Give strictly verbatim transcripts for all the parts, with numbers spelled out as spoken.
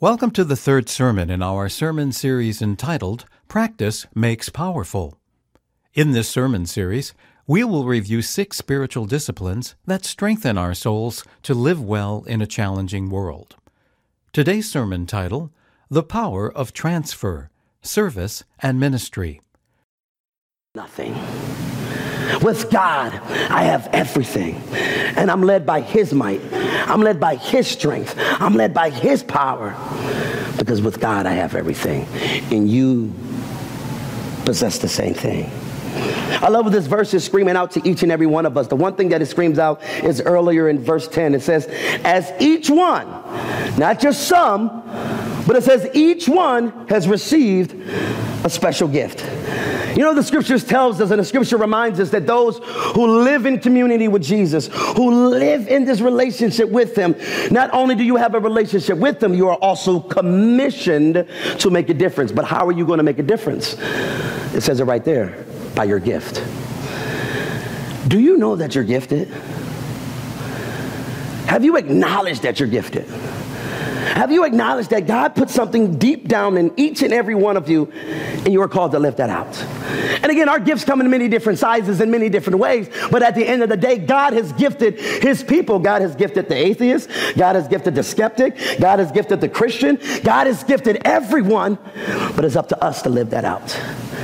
Welcome to the third sermon in our sermon series entitled, Practice Makes Powerful. In this sermon series, we will review six spiritual disciplines that strengthen our souls to live well in a challenging world. Today's sermon title, The Power of Transfer, Service and Ministry. Nothing. With God, I have everything. And I'm led by His might. I'm led by His strength. I'm led by His power. Because with God, I have everything. And you possess the same thing. I love what this verse is screaming out to each and every one of us. The one thing that it screams out is earlier in verse ten. It says, as each one, not just some, but it says each one has received a special gift. You know, the scriptures tells us, and the scripture reminds us that those who live in community with Jesus, who live in this relationship with Him, not only do you have a relationship with Him, you are also commissioned to make a difference. But how are you going to make a difference? It says it right there, by your gift. Do you know that you're gifted? Have you acknowledged that you're gifted? Have you acknowledged that God put something deep down in each and every one of you, and you are called to lift that out? And again, our gifts come in many different sizes and many different ways, but at the end of the day, God has gifted His people. God has gifted the atheist. God has gifted the skeptic. God has gifted the Christian. God has gifted everyone, but it's up to us to live that out.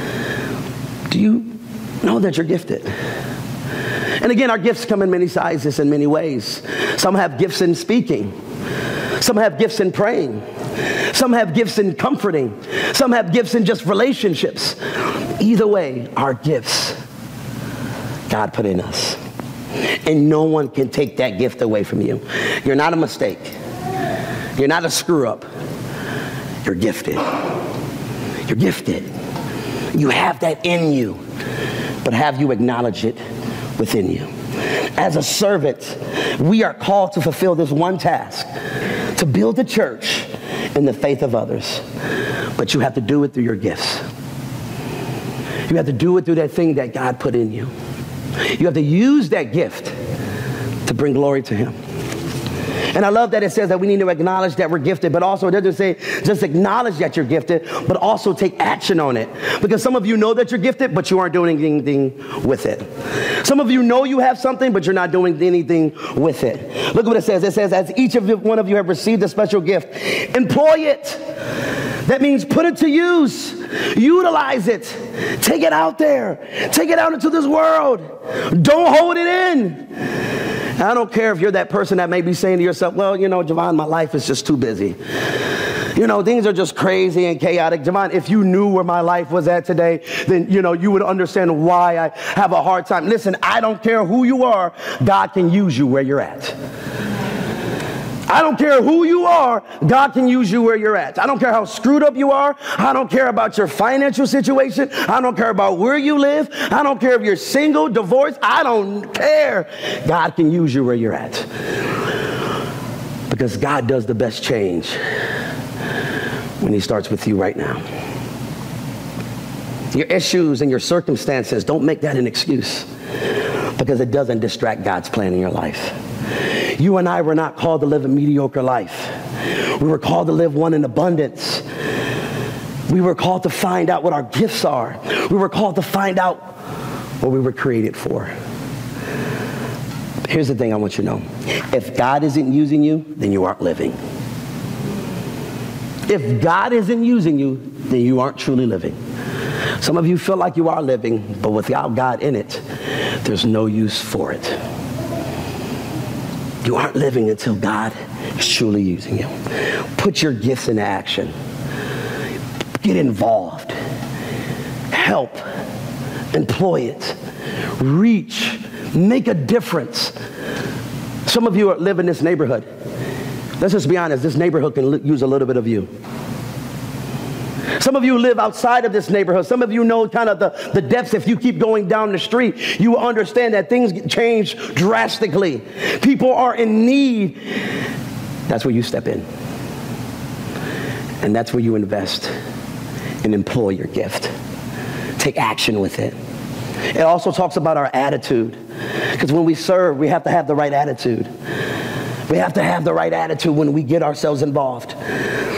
Do you know that you're gifted? And again, our gifts come in many sizes and many ways. Some have gifts in speaking. Some have gifts in praying. Some have gifts in comforting. Some have gifts in just relationships. Either way, our gifts, God put in us. And no one can take that gift away from you. You're not a mistake. You're not a screw up. You're gifted. You're gifted. You have that in you. But have you acknowledged it within you? As a servant, we are called to fulfill this one task, to build the church in the faith of others. But you have to do it through your gifts. You have to do it through that thing that God put in you. You have to use that gift to bring glory to Him. And I love that it says that we need to acknowledge that we're gifted, but also it doesn't say just acknowledge that you're gifted, but also take action on it. Because some of you know that you're gifted, but you aren't doing anything with it. Some of you know you have something, but you're not doing anything with it. Look what it says. It says, as each of you, one of you have received a special gift, employ it. That means put it to use. Utilize it. Take it out there. Take it out into this world. Don't hold it in. I don't care if you're that person that may be saying to yourself, well, you know, Javon, my life is just too busy. You know, things are just crazy and chaotic. Javon, if you knew where my life was at today, then, you know, you would understand why I have a hard time. Listen, I don't care who you are. God can use you where you're at. I don't care who you are, God can use you where you're at. I don't care how screwed up you are. I don't care about your financial situation. I don't care about where you live. I don't care if you're single, divorced. I don't care. God can use you where you're at. Because God does the best change when He starts with you right now. Your issues and your circumstances, don't make that an excuse, because it doesn't distract God's plan in your life. You and I were not called to live a mediocre life. We were called to live one in abundance. We were called to find out what our gifts are. We were called to find out what we were created for. Here's the thing I want you to know. If God isn't using you, then you aren't living. If God isn't using you, then you aren't truly living. Some of you feel like you are living, but without God in it, there's no use for it. You aren't living until God is truly using you. Put your gifts into action. Get involved. Help. Employ it. Reach. Make a difference. Some of you live in this neighborhood. Let's just be honest. This neighborhood can use a little bit of you. Some of you live outside of this neighborhood. Some of you know kind of the, the depths. If you keep going down the street, you will understand that things change drastically. People are in need. That's where you step in. And that's where you invest and employ your gift. Take action with it. It also talks about our attitude. Because when we serve, we have to have the right attitude. We have to have the right attitude when we get ourselves involved.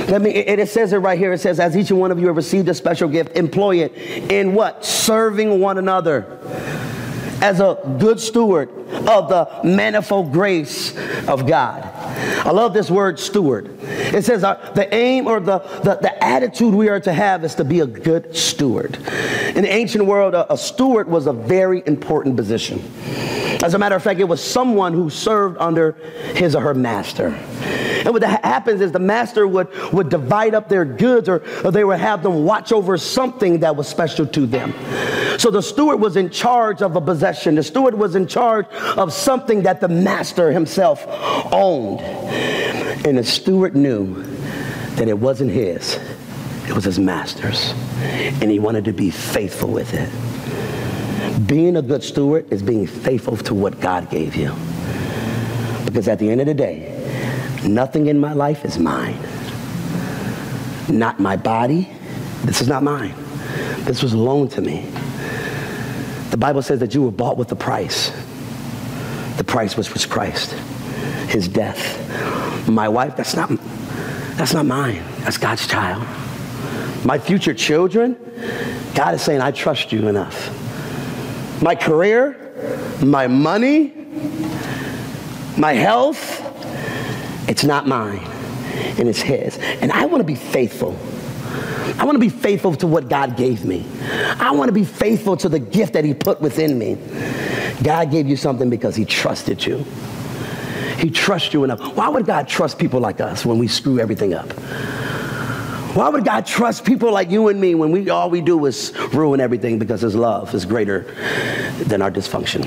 Let me, and it says it right here. It says, as each one of you have received a special gift, employ it in what? Serving one another as a good steward of the manifold grace of God. I love this word steward. It says uh, the aim or the, the, the attitude we are to have is to be a good steward. In the ancient world, a, a steward was a very important position. As a matter of fact, it was someone who served under his or her master. And what happens is the master would, would divide up their goods, or, or they would have them watch over something that was special to them. So the steward was in charge of a possession. The steward was in charge of something that the master himself owned. And the steward knew that it wasn't his, it was his master's. And he wanted to be faithful with it. Being a good steward is being faithful to what God gave you. Because at the end of the day, nothing in my life is mine. Not my body. This is not mine. This was loaned to me. The Bible says that you were bought with a price. The price was, was Christ, his death. My wife, that's not, that's not mine. That's God's child. My future children, God is saying, I trust you enough. My career, my money, my health, it's not mine, and it's his. And I want to be faithful. I want to be faithful to what God gave me. I want to be faithful to the gift that he put within me. God gave you something because he trusted you. He trusts you enough. Why would God trust people like us when we screw everything up? Why would God trust people like you and me when we all we do is ruin everything? Because his love is greater than our dysfunction.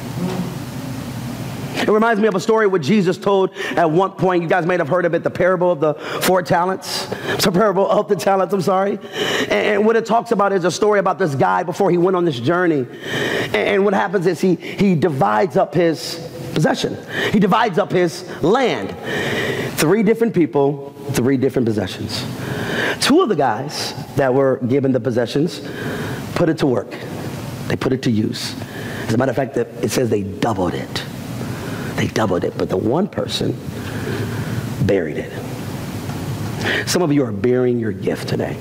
It reminds me of a story what Jesus told at one point. You guys may have heard of it, the parable of the four talents. It's a parable of the talents, I'm sorry. And, and what it talks about is a story about this guy before he went on this journey. And, and what happens is he, he divides up his possession. He divides up his land. Three different people, three different possessions. Two of the guys that were given the possessions put it to work. They put it to use. As a matter of fact, it says they doubled it. They doubled it, but the one person buried it. Some of you are burying your gift today.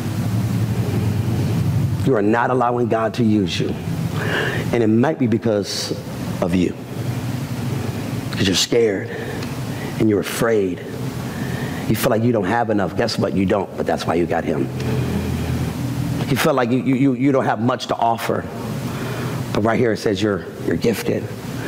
You are not allowing God to use you. And it might be because of you. Because you're scared and you're afraid. You feel like you don't have enough. Guess what? You don't, but that's why you got him. You feel like you, you, you don't have much to offer. But right here it says you're, you're gifted.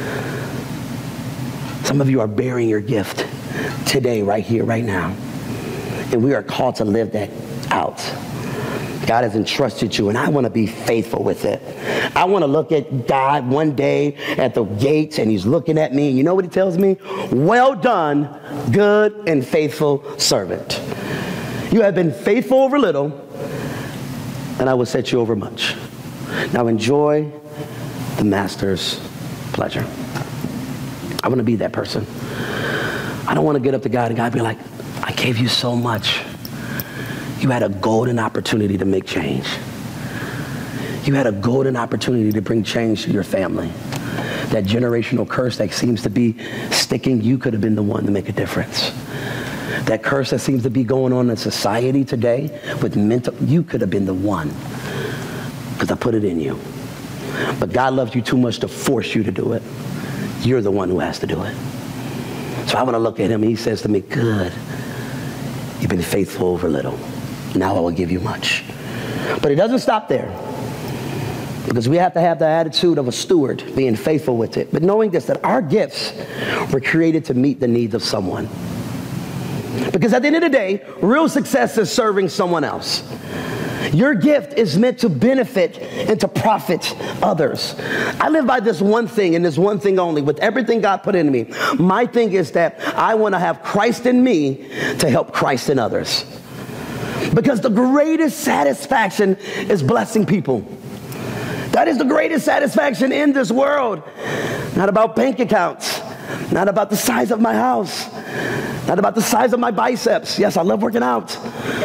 Some of you are bearing your gift today, right here, right now. And we are called to live that out. God has entrusted you, and I want to be faithful with it. I want to look at God one day at the gates, and he's looking at me. And you know what he tells me? Well done, good and faithful servant. You have been faithful over little, and I will set you over much. Now enjoy the master's pleasure. I want to be that person. I don't want to get up to God and God be like, I gave you so much. You had a golden opportunity to make change. You had a golden opportunity to bring change to your family. That generational curse that seems to be sticking, you could have been the one to make a difference. That curse that seems to be going on in society today with mental, you could have been the one because I put it in you. But God loves you too much to force you to do it. You're the one who has to do it. So I want to look at him and he says to me, good, you've been faithful over little. Now I will give you much. But it doesn't stop there. Because we have to have the attitude of a steward, being faithful with it. But knowing this, that our gifts were created to meet the needs of someone. Because at the end of the day, real success is serving someone else. Your gift is meant to benefit and to profit others. I live by this one thing and this one thing only. With everything God put in me, my thing is that I want to have Christ in me to help Christ in others. Because the greatest satisfaction is blessing people. That is the greatest satisfaction in this world. Not about bank accounts. Not about the size of my house. Not about the size of my biceps. Yes, I love working out.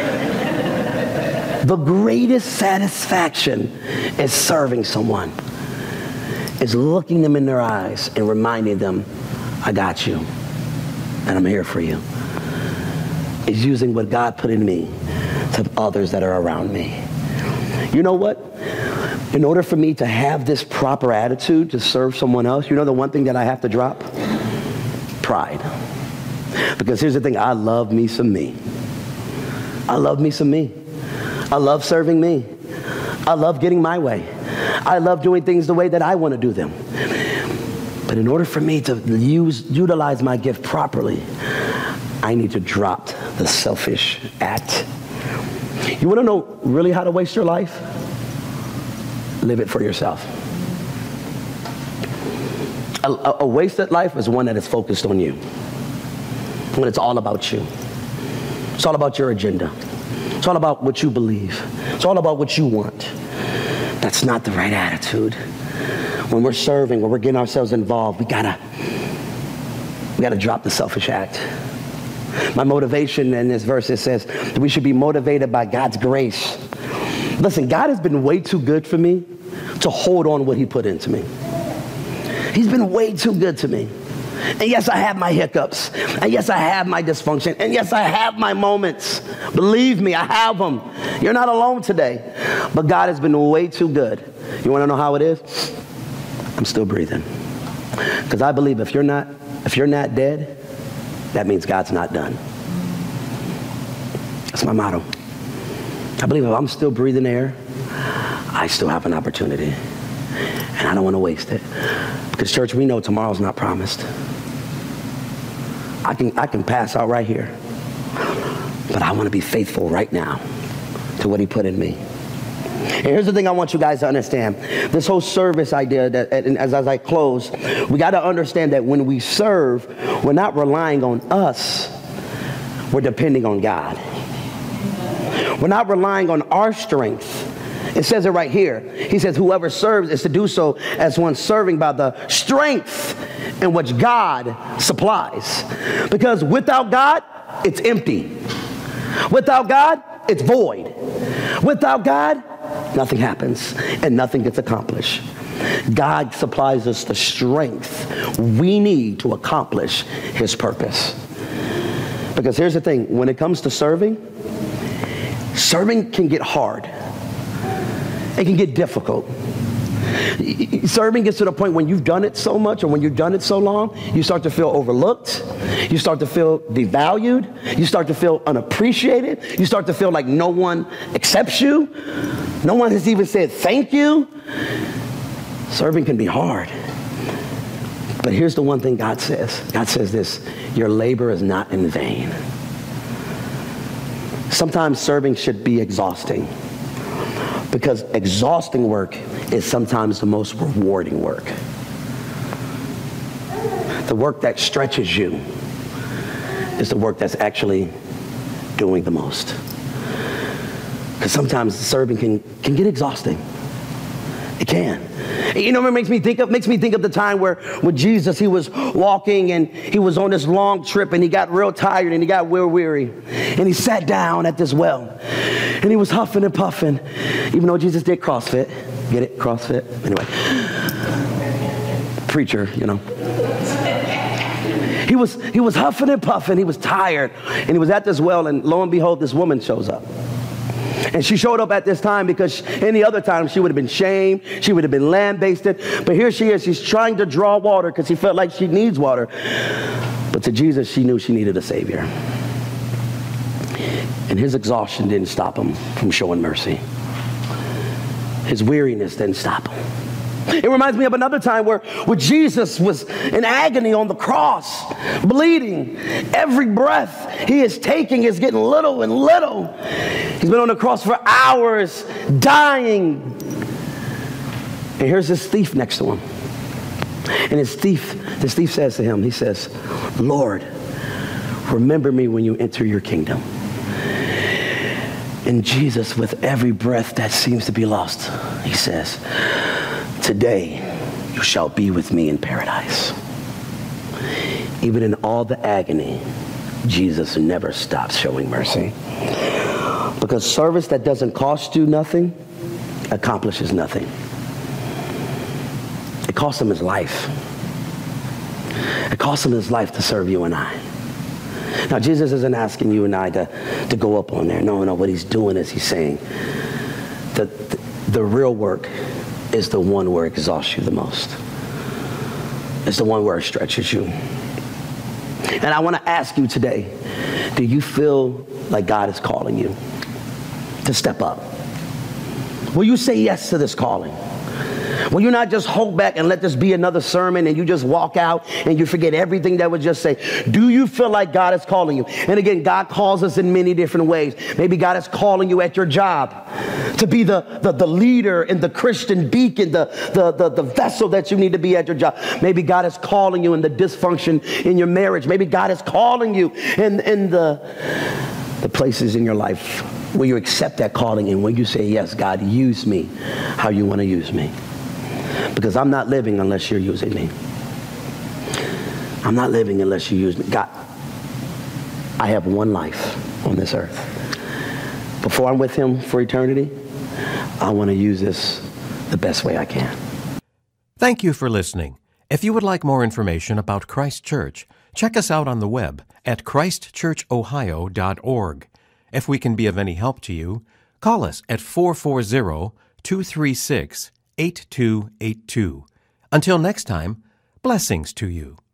The greatest satisfaction is serving someone. Is looking them in their eyes and reminding them, I got you. And I'm here for you. is using what God put in me to others that are around me. You know what? In order for me to have this proper attitude to serve someone else, you know the one thing that I have to drop? Pride. Because here's the thing, I love me some me. I love me some me. I love serving me. I love getting my way. I love doing things the way that I want to do them. But in order for me to use, utilize my gift properly, I need to drop the selfish act. You want to know really how to waste your life? Live it for yourself. A, a, a wasted life is one that is focused on you. When it's all about you. It's all about your agenda. It's all about what you believe. It's all about what you want. That's not the right attitude. When we're serving, when we're getting ourselves involved, we gotta, we gotta drop the selfish act. My motivation in this verse, it says that we should be motivated by God's grace. Listen, God has been way too good for me to hold on what he put into me. He's been way too good to me. And yes, I have my hiccups. And yes, I have my dysfunction. And yes, I have my moments. Believe me, I have them. You're not alone today. But God has been way too good. You want to know how it is? I'm still breathing. Because I believe if you're not, if you're not dead, that means God's not done. That's my motto. I believe if I'm still breathing air, I still have an opportunity. And I don't want to waste it. Because church, we know tomorrow's not promised. I can, I can pass out right here. But I want to be faithful right now to what he put in me. And here's the thing I want you guys to understand. This whole service idea, that, and as, as I close, we got to understand that when we serve, we're not relying on us. We're depending on God. We're not relying on our strength. It says it right here. He says, whoever serves is to do so as one serving by the strength in which God supplies. Because without God, it's empty. Without God, it's void. Without God, nothing happens and nothing gets accomplished. God supplies us the strength we need to accomplish his purpose. Because here's the thing, when it comes to serving, serving can get hard. It can get difficult. Serving gets to the point when you've done it so much or when you've done it so long, you start to feel overlooked. You start to feel devalued. You start to feel unappreciated. You start to feel like no one accepts you. No one has even said thank you. Serving can be hard. But here's the one thing God says. God says this, your labor is not in vain. Sometimes serving should be exhausting. Because exhausting work is sometimes the most rewarding work. The work that stretches you is the work that's actually doing the most. Because sometimes serving can, can get exhausting. It can. You know what it makes me think of? Makes me think of the time where with Jesus, he was walking and he was on this long trip and he got real tired and he got real weary. And he sat down at this well and he was huffing and puffing, even though Jesus did CrossFit. Get it? CrossFit? Anyway. Preacher, you know. He was, he was huffing and puffing. He was tired and he was at this well and lo and behold, this woman shows up. And she showed up at this time because any other time she would have been shamed. She would have been lambasted. But here she is. She's trying to draw water because she felt like she needs water. But to Jesus, she knew she needed a Savior. And his exhaustion didn't stop him from showing mercy. His weariness didn't stop him. It reminds me of another time where, where Jesus was in agony on the cross, bleeding. Every breath he is taking is getting little and little. He's been on the cross for hours, dying. And here's this thief next to him. And his thief, this thief says to him, he says, Lord, remember me when you enter your kingdom. And Jesus, with every breath that seems to be lost, he says, today you shall be with me in paradise. Even in all the agony, Jesus never stops showing mercy. Because service that doesn't cost you nothing accomplishes nothing. It cost him his life. It cost him his life to serve you and I. Now, Jesus isn't asking you and I to, to go up on there. No, no, what he's doing is he's saying that the, the real work is the one where it exhausts you the most. It's the one where it stretches you. And I want to ask you today, do you feel like God is calling you to step up? Will you say yes to this calling? Will you not just hold back and let this be another sermon and you just walk out and you forget everything that was just said? Do you feel like God is calling you? And again, God calls us in many different ways. Maybe God is calling you at your job to be the, the, the leader and the Christian beacon, the, the, the, the vessel that you need to be at your job. Maybe God is calling you in the dysfunction in your marriage. Maybe God is calling you in, in the, the places in your life where you accept that calling and when you say, yes, God, use me how you want to use me. Because I'm not living unless you're using me. I'm not living unless you use me. God, I have one life on this earth. Before I'm with him for eternity, I want to use this the best way I can. Thank you for listening. If you would like more information about Christ Church, check us out on the web at christ church ohio dot org. If we can be of any help to you, call us at four four zero, two three six, eight two eight two. Until next time, blessings to you.